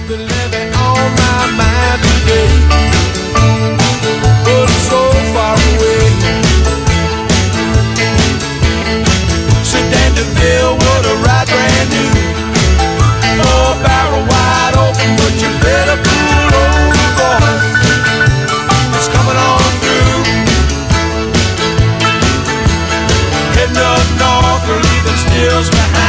something living on my mind today, but it's so far away. Sedan DeVille would have ride brand new, four barrel wide open, but you better pull over, boy, it's coming on through. Heading up north, we're leaving stills behind.